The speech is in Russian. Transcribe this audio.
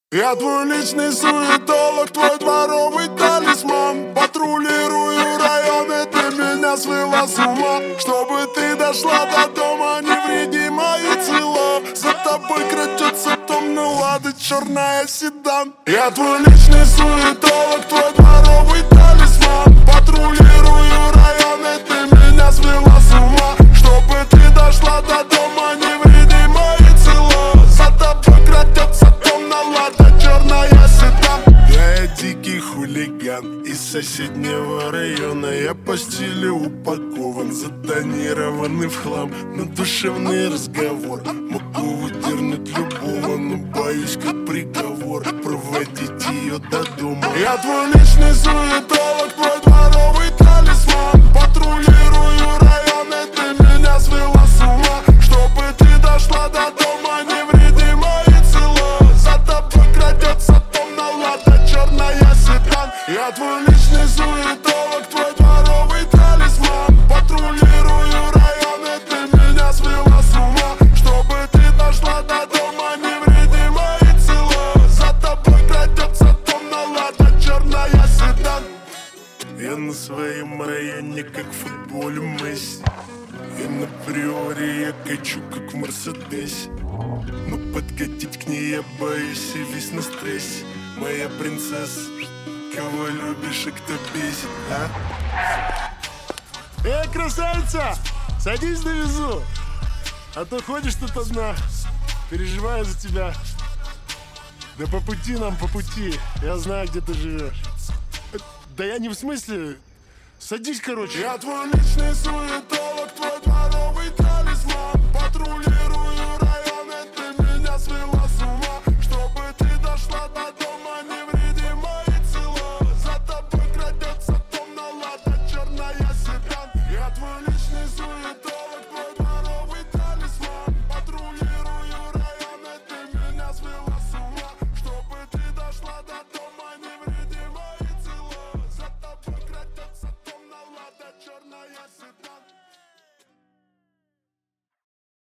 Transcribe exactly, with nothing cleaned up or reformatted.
Я твой личный суетолог, твой дворовый талисман. Патрулирую районы, ты меня свела с ума. Чтобы ты дошла до дома невредимая и цела. За тобой крадется томный лада, черная седан. Я твой личный суетолог, твой дворовый талисман. Патрулирую районы, ты меня свела с ума. Чтобы ты дошла до дома невредимая и цела. За тобой крадется томный лада, черная седан. Я дикий хулиган из соседнего района. Я по стилю упакован, затонированный в хлам. Но душевный разговор могу выдернуть любого, но боюсь, как приговор, проводить ее до дома. Я твой личный суетолог, твой дворовый талисман. Патрулирую районы, ты меня свела с ума. Чтобы ты дошла до дома невредимая и цела. За тобой крадется томная лада, черная седан. Я твой личный суетолог, твой дворовый талисман. Патрулирую районы, ты меня свела с ума. Чтобы ты дошла до дома невредимая и цела. За тобой крадется томная лада, черная седан. Я на своем районе, как в футболе Месси. И на приоре я качу, как в Мерседесе. Но подкатить к ней я боюсь и весь на стрессе. Моя принцесса, кого любишь и кто бесит, а? Эй, красавица, садись на везу. А то ходишь тут одна, переживаю за тебя. Да по пути нам, по пути. Я знаю, где ты живешь. Да я не в смысле. Садись, короче. Я твой личный суетолог, твой дворовый талисман. Патрулирую районы, ты меня свела с ума. Чтобы ты дошла до дома невредимая и цела. За тобой крадется томная лада, черная седан. Я твой